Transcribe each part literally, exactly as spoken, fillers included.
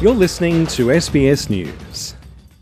You're listening to S B S News.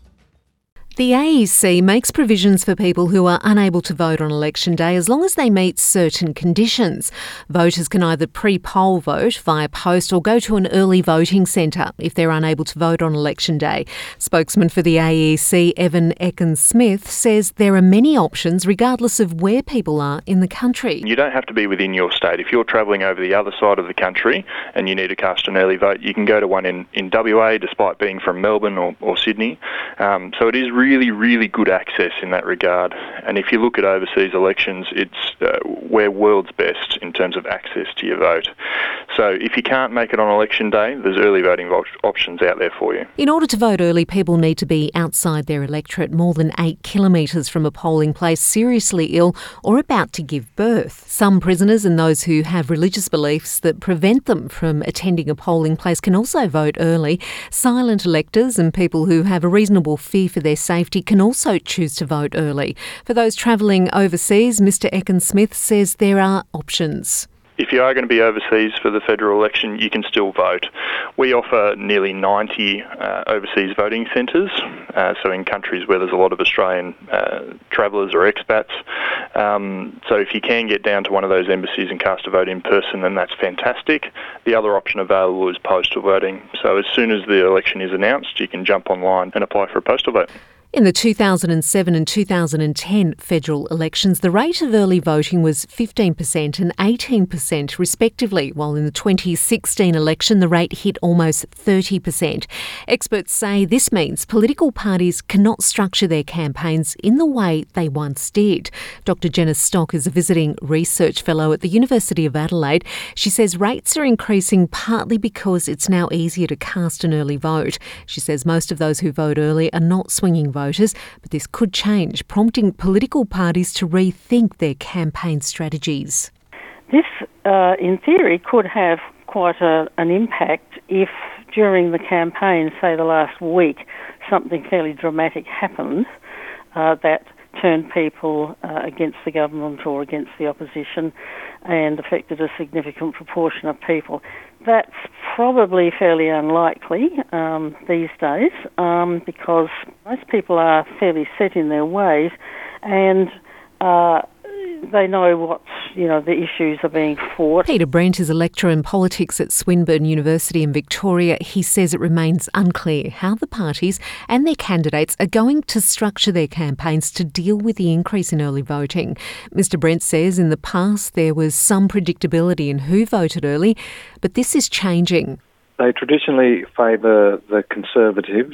The A E C makes provisions for people who are unable to vote on election day as long as they meet certain conditions. Voters can either pre-poll vote via post or go to an early voting centre if they're unable to vote on election day. Spokesman for the A E C, Evan Eccles-Smith, says there are many options regardless of where people are in the country. You don't have to be within your state. If you're travelling over the other side of the country and you need to cast an early vote, you can go to one in, in W A despite being from Melbourne or, or Sydney. Um, so it is really really, really good access in that regard. And if you look at overseas elections, it's uh, we're world's best in terms of access to your vote. So if you can't make it on election day, there's early voting op- options out there for you. In order to vote early, people need to be outside their electorate more than eight kilometres from a polling place, seriously ill or about to give birth. Some prisoners and those who have religious beliefs that prevent them from attending a polling place can also vote early. Silent electors and people who have a reasonable fear for their safety can also choose to vote early. For those travelling overseas, Mr Eccles-Smith says there are options. If you are going to be overseas for the federal election, you can still vote. We offer nearly ninety uh, overseas voting centres, uh, so in countries where there's a lot of Australian uh, travellers or expats. Um, so if you can get down to one of those embassies and cast a vote in person, then that's fantastic. The other option available is postal voting. So as soon as the election is announced, you can jump online and apply for a postal vote. In the two thousand seven and two thousand ten federal elections, the rate of early voting was fifteen percent and eighteen percent respectively, while in the twenty sixteen election the rate hit almost thirty percent. Experts say this means political parties cannot structure their campaigns in the way they once did. Doctor Jenna Stock is a visiting research fellow at the University of Adelaide. She says rates are increasing partly because it's now easier to cast an early vote. She says most of those who vote early are not swinging voters. Voters, but this could change, prompting political parties to rethink their campaign strategies. This, uh, in theory, could have quite a, an impact if during the campaign, say the last week, something fairly dramatic happens uh, that turned people uh, against the government or against the opposition and affected a significant proportion of people. That's probably fairly unlikely um, these days um, because most people are fairly set in their ways and uh, they know what, you know, the issues are being fought. Peter Brent is a lecturer in politics at Swinburne University in Victoria. He says it remains unclear how the parties and their candidates are going to structure their campaigns to deal with the increase in early voting. Mr Brent says in the past there was some predictability in who voted early, but this is changing. They traditionally favour the Conservatives,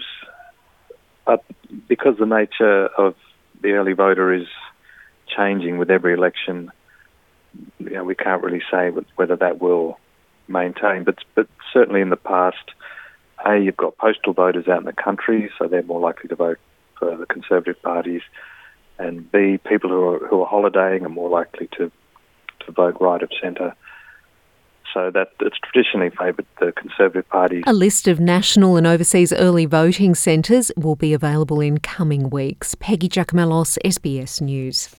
but because the nature of the early voter is changing with every election, you know, we can't really say whether that will maintain. But but certainly in the past, A, you've got postal voters out in the country, so they're more likely to vote for the Conservative parties, and B, people who are who are holidaying are more likely to to vote right of centre. So that it's traditionally favoured the Conservative Party. A list of national and overseas early voting centres will be available in coming weeks. Peggy Giacomellos, S B S News.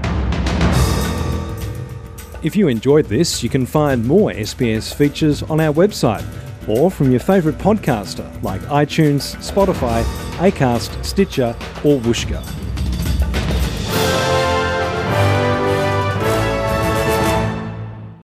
If you enjoyed this, you can find more S B S features on our website or from your favourite podcaster like iTunes, Spotify, Acast, Stitcher or Whooshkaa.